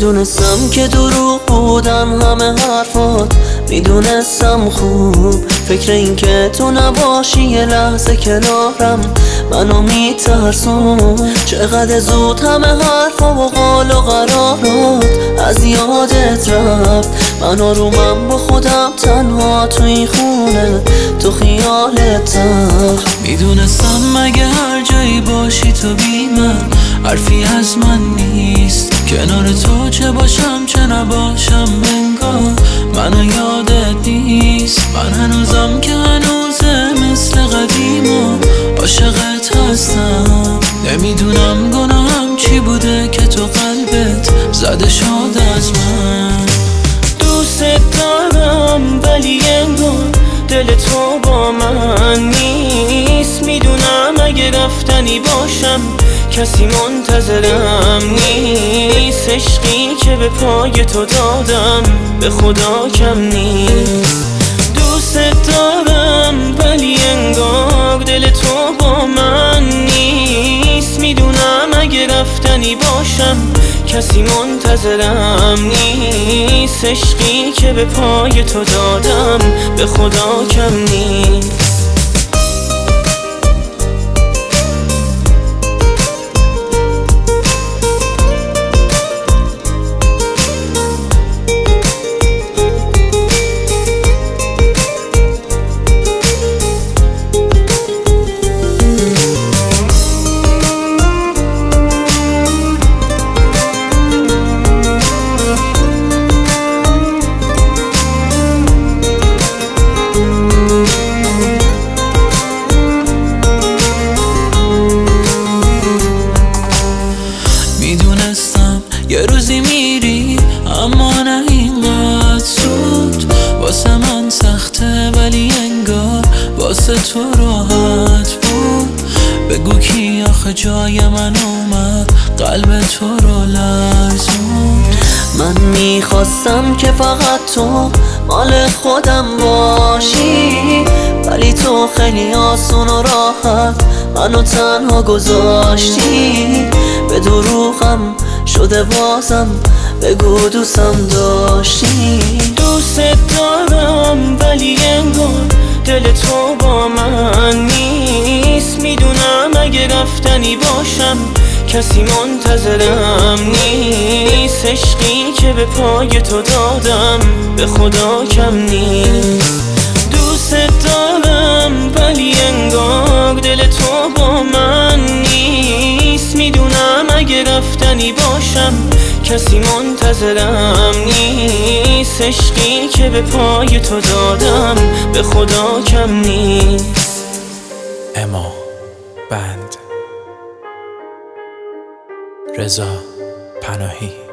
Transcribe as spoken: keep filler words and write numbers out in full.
میدونستم که دروغ بودن همه حرفات، میدونستم خوب فکر این که تو نباشی یه لحظه کنارم منو میترسون. چقدر زود همه حرفا و قال و قرارات از یادت رفت، من آرومم با خودم تنها تو این خونه تو خیالتم. میدونستم مگه هر جایی باشی تو بی من حرفی از من نیست، کنار تو چه باشم چه نباشم انگار منو یادت نیست. من هنوزم که هنوزه مثل قدیم و عاشقت هستم، نمیدونم گناهم چی بوده که تو قلبت زده شد از من. دوست دارم ولی انگار دل تو با من نیست، میدونم اگه رفتنی باشم کسی منتظرم نیست. عشقی که به پای تو دادم به خدا کم نیست. دوست دارم ولی انگار دل تو با من نیست، میدونم اگه رفتنی باشم کسی منتظرم نیست. عشقی که به پای تو دادم به خدا کم نیست. یه روزی میری اما نه اینقدر زود، واسه من سخته ولی انگار واسه تو راحت بود. بگو کی آخه جای من اومد قلب تو رو لرزوند. من میخواستم که فقط تو مال خودم باشی، ولی تو خیلی آسون و راحت منو تنها گذاشتی. به دروغم شده بازم بگو دوستم داشتی. دوست دارم ولی انگار دل تو با من نیست، میدونم اگه رفتنی باشم کسی منتظرم نیست. عشقی که به پای تو دادم به خدا کم نیست. دوست دارم ولی انگار دل تو با من نیست، میدونم اگه رفتنی باشم کسی منتظرم نیست. عشقی که به پای تو دادم به خدا کم نیست. اما بند رضا پناهی.